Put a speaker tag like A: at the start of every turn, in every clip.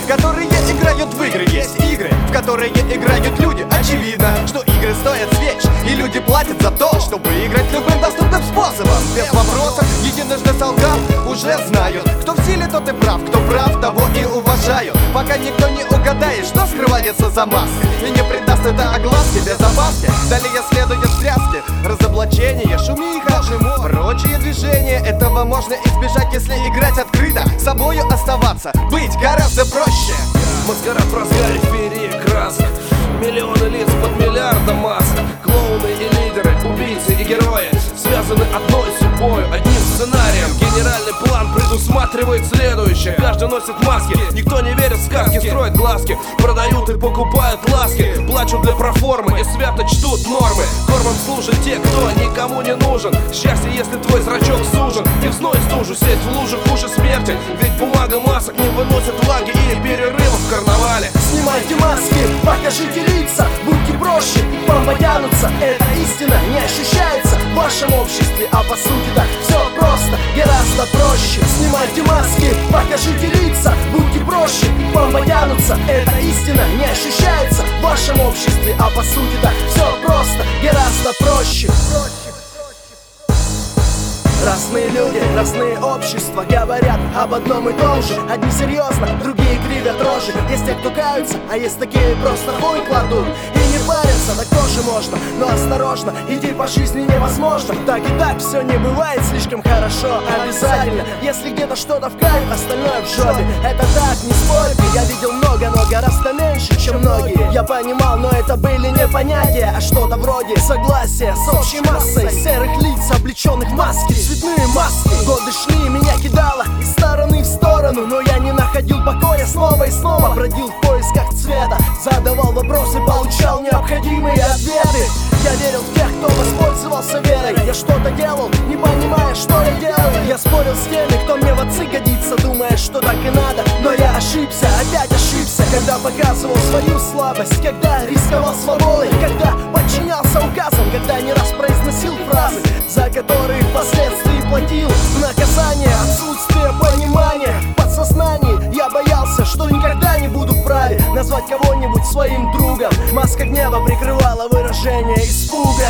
A: которые играют в игры. Есть игры, в которые играют люди. Очевидно, что игры стоят свеч, и люди платят за то, чтобы играть любым доступным способом. Без вопросов, единожды солгав, уже знают, кто в силе, тот и прав, кто прав, того и уважаю. Пока никто не угадает, что скрывается за маской, и не придаст это огласке без опаски. Далее следует встряски, разоблачение, шумиха, прочие движения. Этого можно избежать, если играть открыто, собою оставаться, быть гораздо проще.
B: Маскарад в разгаре, феерия красок, миллионы лиц под миллиардом масок. Клоуны и лидеры, убийцы и герои связаны одной судьбой, одним сценарием. Генеральный план предусматривает следующее: каждый носит маски, никто не верит в сказки, строят глазки, продают и покупают ласки, плачут для проформы и свято чтут нормы. Кормом служат те, кто никому не нужен. Счастье, если твой зрачок сужен, и в зной стужу сесть в луже хуже смерти. Ведь бумага масок не выносит влаги и перерывов в карнавале.
C: Снимайте маски, покажите лица, будьте проще, вам потянутся. Эта истина не ощущается в вашем обществе, а по сути так все просто, гораздо проще. Снимайте маски, покажите лица, будьте проще, вам потянутся. Эта истина не ощущается в вашем обществе, а по сути так все просто, гораздо проще. Разные люди, разные общества говорят об одном и том же. Одни серьезно, другие кривят рожи. Есть те, кто каются, а есть такие просто хуй кладут и не парятся, так тоже можно, но осторожно, идти по жизни невозможно. Так и так все не бывает слишком хорошо. Обязательно, если где-то что-то в кайф, остальное в жопе. Это так, не спорьте, я видел много, но гораздо меньше, чем многие. Я понимал, но это были не понятия, а что-то вроде согласия с общей массой серых лиц, облеченных в маски. Цветные маски. Годы шли, меня кидало из стороны в сторону, но я не находил покоя, снова и снова бродил в поисках цвета, задавал вопросы, получал необходимые ответы. Я верил в тех, кто воспользовался верой. Я что-то делал, не понимая, что я делаю. Я спорил с теми, кто мне в отцы годится, думая, что так и надо. Но я ошибся, опять ошибся, когда показывал свою слабость, когда рисковал свободой, когда подчинялся указам, когда не раз произносил фразы, за которые впоследствии платил в наказание. Отсутствие понимания в подсознании. Я боялся, что никогда не буду вправе назвать кого-нибудь своим другом. Маска гнева прикрывала выражение испуга.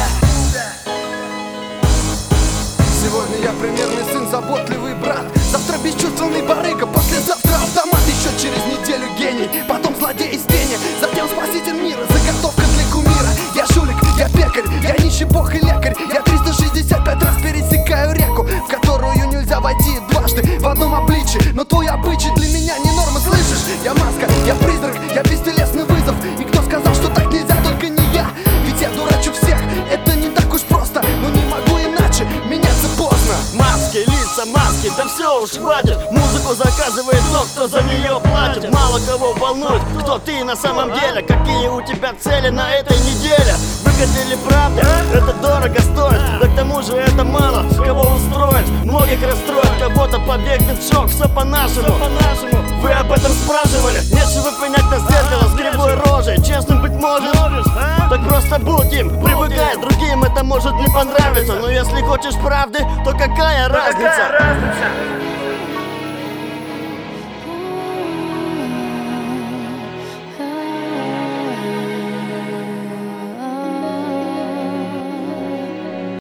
A: Сегодня я примерный сын, заботливый брат, завтра бесчувственный барыга, послезавтра автомат, еще через неделю гений, потом злодей из тени, затем спаситель мира, заготовка для кумира. Я жулик, я пекарь, я нищий бог и лекарь. Я 365 раз пересекаю реку, в которую нельзя войти дважды в одном обличии. Но твой обычай для меня не норма, слышишь? Я маска, я призрак, я бестелесный вызов. И кто сказал, что так нельзя, только не я. Ведь я дурачу всех, это не так уж просто, но не могу иначе, меняться поздно.
C: Маски, лица, маски, да все уж хватит. Музыку заказывает тот, кто за нее платит. Мало кого волнует, кто ты на самом деле, какие у тебя цели на этой неделе. Выгодили правда, это дорого стоит, да к тому же это мало кого устроит. Многих расстроит, кого-то побегнет в шок, все по-нашему. Вы об этом спрашивали? Нечего пенять на зеркало с кривой рожей. Честным быть можешь? Так просто будь им, привыкай, другим это может не понравиться. Но если хочешь правды, то какая разница?